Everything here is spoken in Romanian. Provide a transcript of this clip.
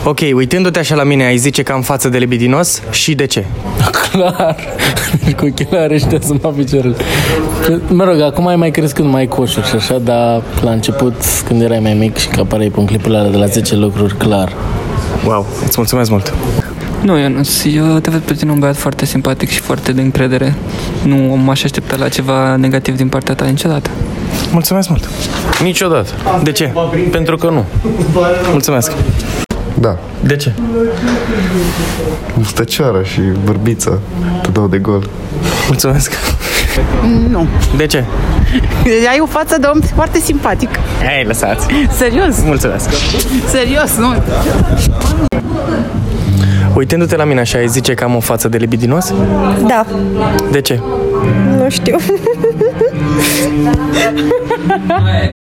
Ok, uitându-te așa la mine, ai zice că am față de libidinos și de ce? Clar. Cu ochelari ăștia sunt la picioarele. Mă rog, acum ai mai crescut, mai ai coșuri și așa, dar la început, când erai mai mic și că apăreai pe un clipul ăla de la 10 lucruri, clar. Wow, îți mulțumesc mult. Nu, Ionuț, eu te văd pe tine un băiat foarte simpatic și foarte de încredere. Nu m-aș aștepta la ceva negativ din partea ta niciodată. Mulțumesc mult. Niciodată. De ce? Pentru că nu. Mulțumesc. Da. De ce? Mustăcioară și bărbiță. Te dau de gol. Mulțumesc. Nu. De ce? Ai o față de om foarte simpatic. Hai, lăsați. Serios? Mulțumesc. Serios, nu. Uitându-te la mine așa, ai zice că am o față de libidinos? Da. De ce? Nu știu.